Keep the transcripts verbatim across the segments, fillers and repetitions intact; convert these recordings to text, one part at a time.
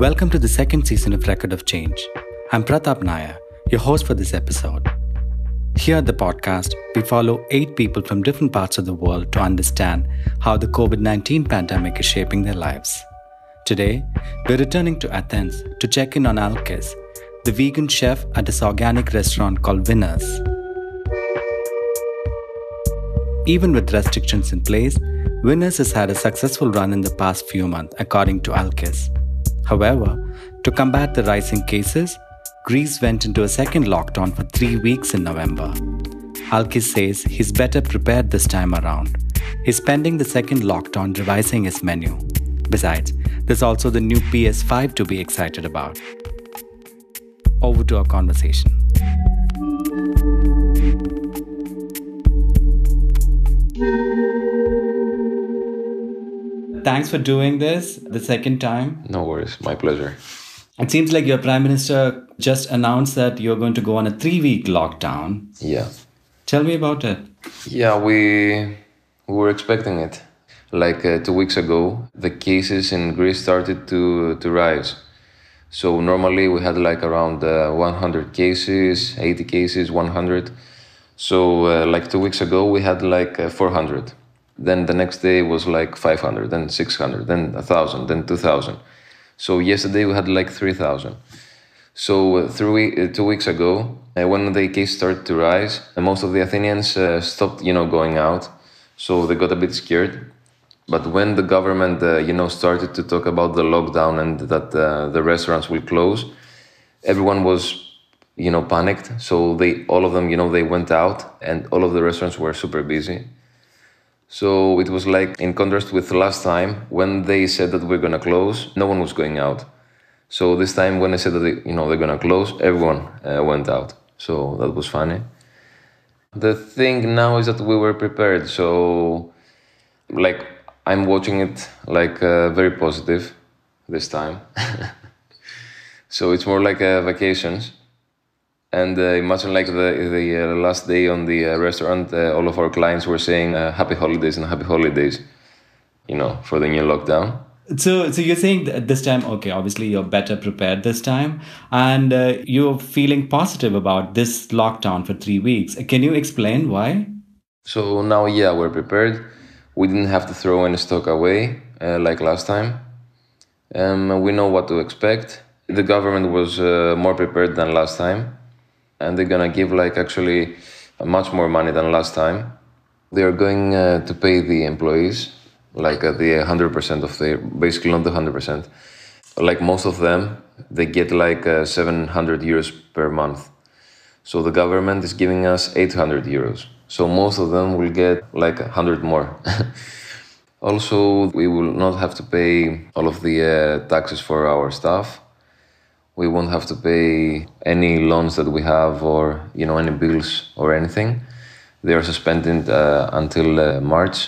Welcome to the second season of Record of Change. I'm Pratap Nair, your host for this episode. Here at the podcast, we follow eight people from different parts of the world to understand how the covid nineteen pandemic is shaping their lives. Today, we're returning to Athens to check in on Alkis, the vegan chef at this organic restaurant called Winners. Even with restrictions in place, Winners has had a successful run in the past few months, according to Alkis. However, to combat the rising cases, Greece went into a second lockdown for three weeks in November. Alkis says he's better prepared this time around. He's spending the second lockdown revising his menu. Besides, there's also the new P S five to be excited about. Over to our conversation. Thanks for doing this the second time. No worries, my pleasure. It seems like your Prime Minister just announced that you're going to go on a three-week lockdown. Yeah. Tell me about it. Yeah, we, we were expecting it. Like uh, two weeks ago, the cases in Greece started to, to rise. So normally we had like around uh, one hundred cases, eighty cases, one hundred. So uh, like two weeks ago, we had like uh, four hundred. Then the next day was like five hundred, then six hundred, then one thousand, then two thousand. So yesterday we had like three thousand. So uh, three, uh, two weeks ago, uh, when the case started to rise, uh, most of the Athenians uh, stopped, you know, going out. So they got a bit scared. But when the government, uh, you know, started to talk about the lockdown and that uh, the restaurants will close, everyone was, you know, panicked. So they, all of them, you know, they went out and all of the restaurants were super busy. So it was like, in contrast with last time, when they said that we're going to close, no one was going out. So this time when they said that, they, you know, they're going to close, everyone uh, went out. So that was funny. The thing now is that we were prepared. So, like, I'm watching it, like, uh, very positive this time. So it's more like uh, vacations. And uh, imagine like the, the uh, last day on the uh, restaurant, uh, all of our clients were saying uh, happy holidays and happy holidays, you know, for the new lockdown. So so you're saying that this time, okay, obviously you're better prepared this time and uh, you're feeling positive about this lockdown for three weeks. Can you explain why? So now, yeah, we're prepared. We didn't have to throw any stock away uh, like last time. Um, we know what to expect. The government was uh, more prepared than last time. And they're gonna give like actually much more money than last time. They are going uh, to pay the employees like uh, the one hundred percent of their, basically not the one hundred percent. Like most of them, they get like uh, seven hundred euros per month. So the government is giving us eight hundred euros. So most of them will get like one hundred more. Also, we will not have to pay all of the uh, taxes for our staff. We won't have to pay any loans that we have or, you know, any bills or anything. They are suspended uh, until uh, March.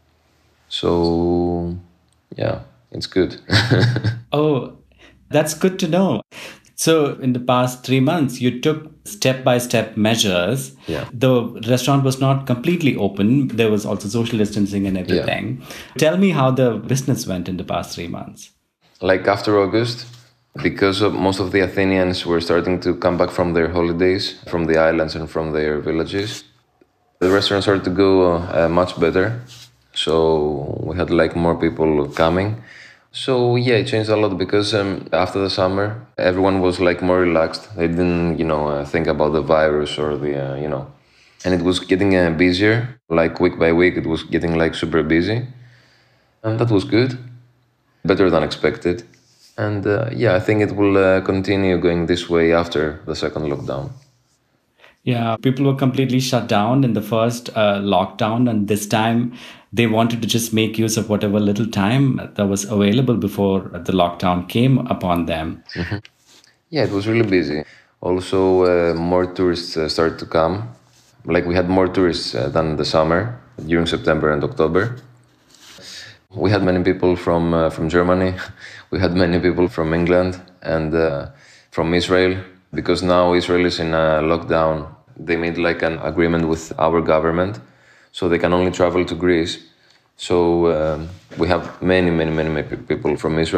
So, yeah, it's good. Oh, that's good to know. So in the past three months, you took step-by-step measures. Yeah. The restaurant was not completely open. There was also social distancing and everything. Yeah. Tell me how the business went in the past three months. Like after August, because of most of the Athenians were starting to come back from their holidays, from the islands and from their villages, the restaurant started to go uh, much better. So we had like more people coming. So yeah, it changed a lot because um, after the summer, everyone was like more relaxed. They didn't, you know, uh, think about the virus or the, uh, you know, and it was getting uh, busier. Like week by week, it was getting like super busy. And that was good, better than expected. And uh, yeah, I think it will uh, continue going this way after the second lockdown. Yeah, people were completely shut down in the first uh, lockdown. And this time they wanted to just make use of whatever little time that was available before the lockdown came upon them. Mm-hmm. Yeah, it was really busy. Also, uh, more tourists uh, started to come. Like we had more tourists uh, than the summer during September and October. We had many people from uh, from Germany. We had many people from England and uh, from Israel. Because now Israel is in a lockdown. They made like an agreement with our government. So they can only travel to Greece. So um, we have many, many, many, many people from Israel.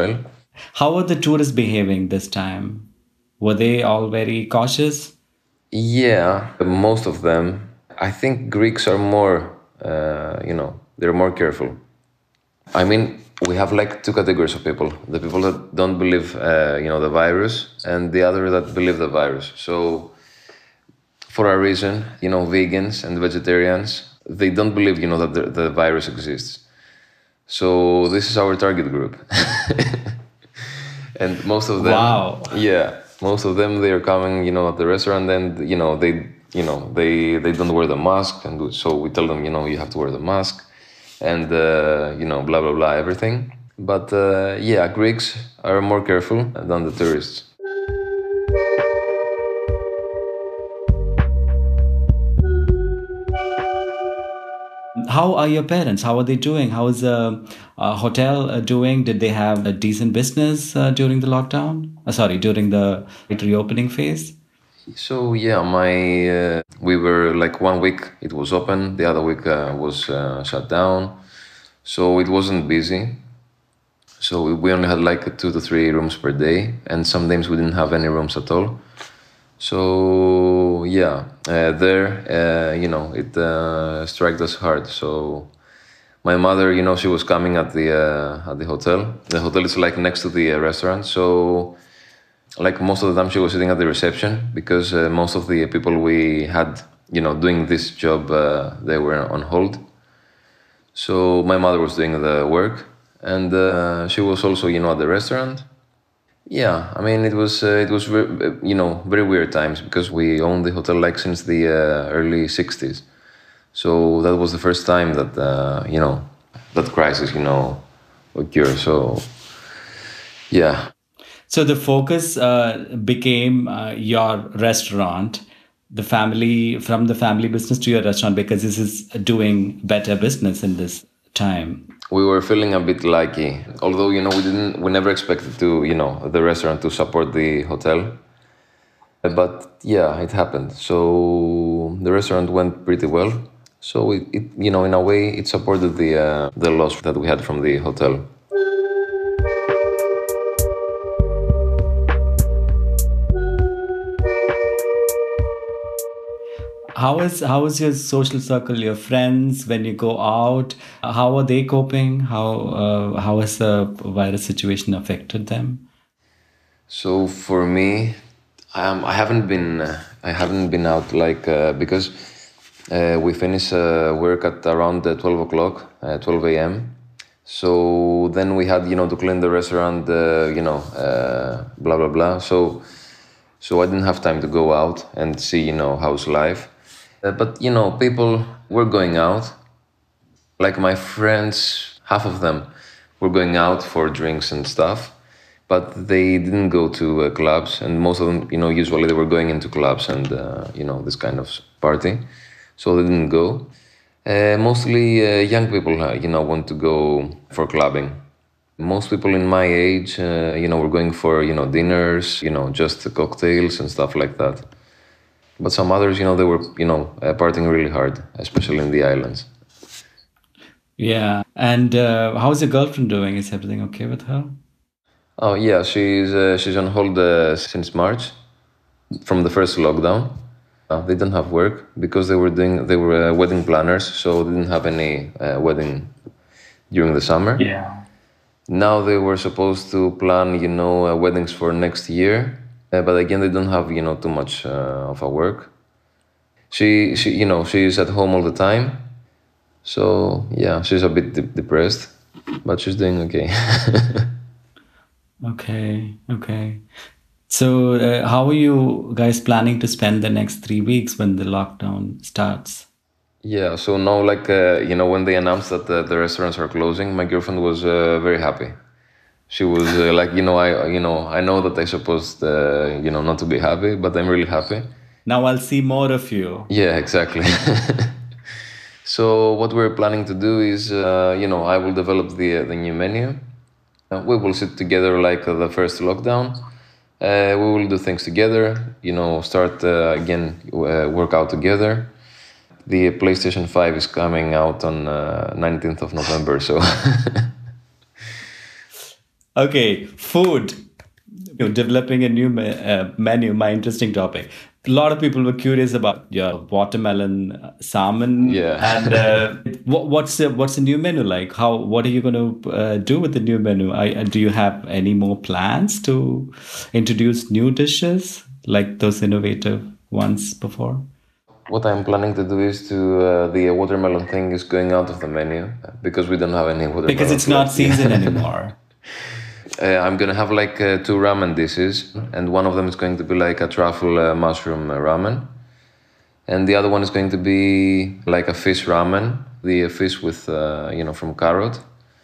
How were the tourists behaving this time? Were they all very cautious? Yeah, most of them. I think Greeks are more, uh, you know, they're more careful. I mean, we have like two categories of people: the people that don't believe, uh, you know, the virus, and the other that believe the virus. So, for a reason, you know, vegans and vegetarians, they don't believe, you know, that the, the virus exists. So this is our target group. And most of them, Wow. yeah, most of them, they are coming, you know, at the restaurant, and you know, they, you know, they they don't wear the mask, and so we tell them, you know, you have to wear the mask, and uh, you know, blah blah blah, everything. But uh, yeah, Greeks are more careful than the tourists. How are your parents? How are they doing? How is the uh, hotel uh, doing? Did they have a decent business uh, during the lockdown? Uh, sorry, during the reopening phase? So yeah, my uh, we were like one week it was open, the other week uh, was uh, shut down, so it wasn't busy. So we- we only had like two to three rooms per day, and some days we didn't have any rooms at all. So yeah, uh, there uh, you know it uh, struck us hard. So my mother, you know, she was coming at the uh, at the hotel. The hotel is like next to the uh, restaurant, so like most of the time she was sitting at the reception because uh, most of the people we had, you know, doing this job, uh, they were on hold. So my mother was doing the work, and uh, she was also, you know, at the restaurant. Yeah, I mean, it was uh, it was ver- you know, very weird times because we owned the hotel like since the uh, early sixties. So that was the first time that uh, you know, that crisis, you know, occurred. So yeah. So the focus uh, became uh, your restaurant, the family, from the family business to your restaurant, because this is doing better business in this time. We were feeling a bit lucky, although, you know, we didn't, we never expected to, you know, the restaurant to support the hotel. But yeah, it happened. So the restaurant went pretty well. So it, it you know, in a way, it supported the uh, the loss that we had from the hotel. How is how is your social circle, your friends, when you go out? Uh, How are they coping? How uh, how has the virus situation affected them? So for me, um, I haven't been uh, I haven't been out like uh, because uh, we finish uh, work at around uh, twelve o'clock, uh, twelve a m. So then we had, you know, to clean the restaurant, uh, you know, uh, blah blah blah. So so I didn't have time to go out and see, you know, how's life. Uh, but you know, people were going out. Like my friends, half of them were going out for drinks and stuff, but they didn't go to uh, clubs. And most of them, you know, usually they were going into clubs and uh, you know, this kind of party, so they didn't go. Uh, mostly uh, young people, uh, you know, want to go for clubbing. Most people in my age, uh, you know, were going for, you know, dinners, you know, just cocktails and stuff like that. But some others, you know, they were, you know, uh, partying really hard, especially in the islands. Yeah. And uh, how's your girlfriend doing? Is everything okay with her? Oh yeah, she's uh, she's on hold uh, since March, from the first lockdown. Uh, they don't have work because they were doing they were uh, wedding planners, so they didn't have any uh, wedding during the summer. Yeah. Now they were supposed to plan, you know, uh, weddings for next year, uh, but again they don't have, you know, too much uh, of a work. She she you know, she's at home all the time, so yeah, she's a bit de- depressed, but she's doing okay. Okay. Okay. So, uh, how are you guys planning to spend the next three weeks when the lockdown starts? Yeah, so now, like, uh, you know, when they announced that the, the restaurants are closing, my girlfriend was uh, very happy. She was uh, like, you know, I, you know, I know that I supposed, uh, you know, not to be happy, but I'm really happy. Now I'll see more of you. Yeah, exactly. So what we're planning to do is, uh, you know, I will develop the uh, the new menu. Uh, we will sit together like uh, the first lockdown. Uh, we will do things together. You know, start uh, again, uh, work out together. The PlayStation five is coming out on uh, nineteenth of November, so Okay, food. You're developing a new me- uh, menu, my interesting topic. A lot of people were curious about your watermelon uh, salmon. Yeah. And uh, what, what's the what's the new menu like? How what are you going to uh, do with the new menu? I, uh, do you have any more plans to introduce new dishes like those innovative ones before? What I'm planning to do is to uh, the watermelon thing is going out of the menu because we don't have any watermelon. Because it's not season anymore. Uh, I'm gonna have like uh, two ramen dishes, and one of them is going to be like a truffle uh, mushroom uh, ramen, and the other one is going to be like a fish ramen, the uh, fish with uh, you know from carrot.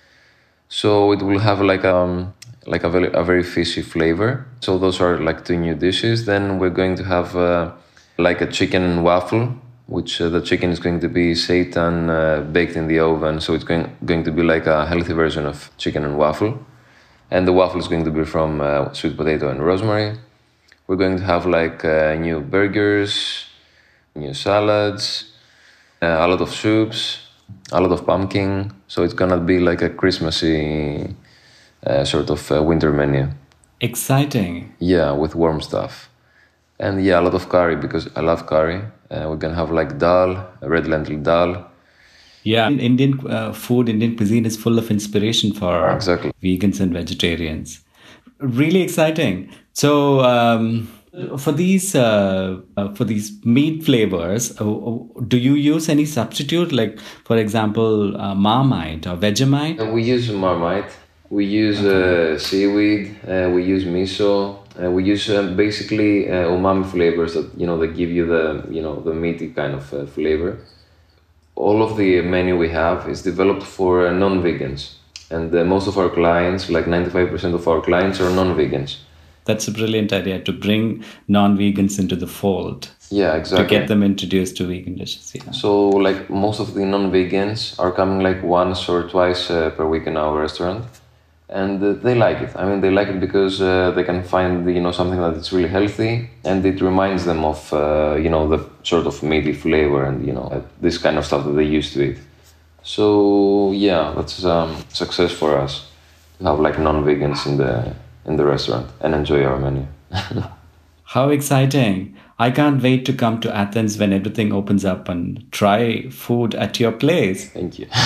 So it will have like um like a very a very fishy flavor. So those are like two new dishes. Then we're going to have uh, like a chicken and waffle, which uh, the chicken is going to be seitan uh, baked in the oven. So it's going going to be like a healthy version of chicken and waffle. And the waffle is going to be from uh, sweet potato and rosemary. We're going to have like uh, new burgers, new salads, uh, a lot of soups, a lot of pumpkin. So it's gonna be like a Christmassy uh, sort of uh, winter menu. Exciting. Yeah, with warm stuff. And yeah, a lot of curry because I love curry. Uh, we're gonna have like dal, red lentil dal. Yeah, Indian uh, food, Indian cuisine is full of inspiration for Exactly. vegans and vegetarians. Really exciting. So, um, for these uh, uh, for these meat flavors, uh, do you use any substitute, like for example, uh, Marmite or Vegemite? And we use Marmite. We use uh, seaweed. Uh, we use miso. Uh, we use uh, basically uh, umami flavors that you know that give you the you know the meaty kind of uh, flavor. All of the menu we have is developed for uh, non-vegans, and uh, most of our clients, like ninety-five percent of our clients, are non-vegans. That's a brilliant idea, to bring non-vegans into the fold. Yeah, exactly. To get them introduced to vegan dishes. Yeah. So, like most of the non-vegans are coming like once or twice uh, per week in our restaurant, and uh, they like it. I mean, they like it because uh, they can find you know something that is really healthy, and it reminds them of uh, you know the sort of meaty flavor and you know this kind of stuff that they used to eat. So yeah, that's um, success for us to have like non-vegans in the in the restaurant and enjoy our menu. How exciting! I can't wait to come to Athens when everything opens up and try food at your place. Thank you.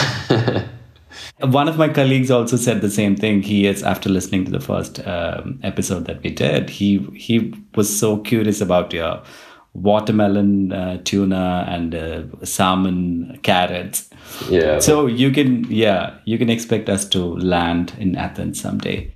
One of my colleagues also said the same thing. He is, after listening to the first um, episode that we did, he he was so curious about your watermelon, uh, tuna, and uh, salmon, carrots. Yeah. So you can, yeah, you can expect us to land in Athens someday.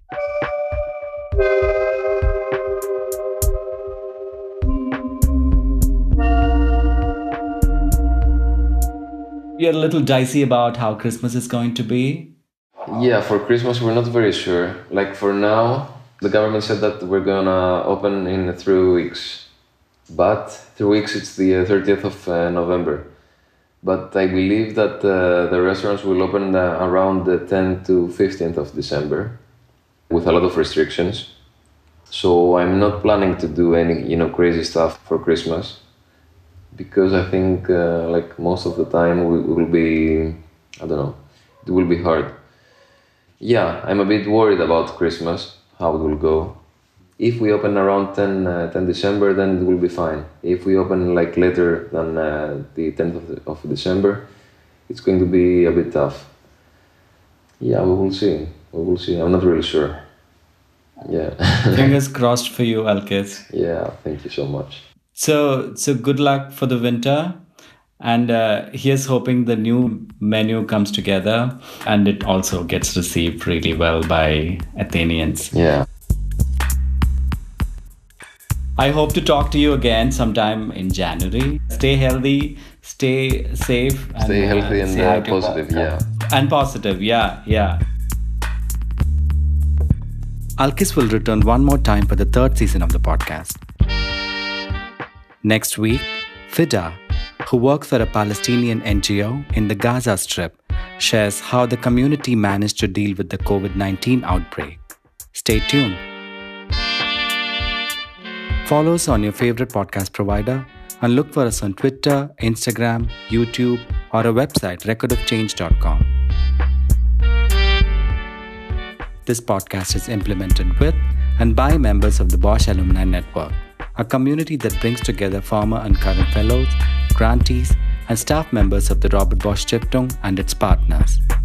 You're a little dicey about how Christmas is going to be. Yeah, for Christmas we're not very sure. Like for now, the government said that we're gonna open in three weeks. But three weeks, it's the uh, thirtieth of uh, November. But I believe that uh, the restaurants will open uh, around the tenth to fifteenth of December with a lot of restrictions. So I'm not planning to do any, you know, crazy stuff for Christmas. Because I think uh, like most of the time we will be, I don't know, it will be hard. Yeah, I'm a bit worried about Christmas, how it will go. If we open around ten, uh, ten December, then it will be fine. If we open like later than uh, the tenth of, the, of December, it's going to be a bit tough. Yeah, we will see. We will see. I'm not really sure. Yeah. Fingers crossed for you, Alkis. Yeah, thank you so much. So, so good luck for the winter. And uh, here's hoping the new menu comes together and it also gets received really well by Athenians. Yeah. I hope to talk to you again sometime in January. Stay healthy, stay safe. And, stay healthy uh, and uh, positive, yeah. And positive, yeah, yeah. Alkis will return one more time for the third season of the podcast. Next week, Fida, who works for a Palestinian N G O in the Gaza Strip, shares how the community managed to deal with the covid nineteen outbreak. Stay tuned. Follow us on your favorite podcast provider and look for us on Twitter, Instagram, YouTube, or our website record of change dot com. This podcast is implemented with and by members of the Bosch Alumni Network, a community that brings together former and current fellows, grantees, and staff members of the Robert Bosch Stiftung and its partners.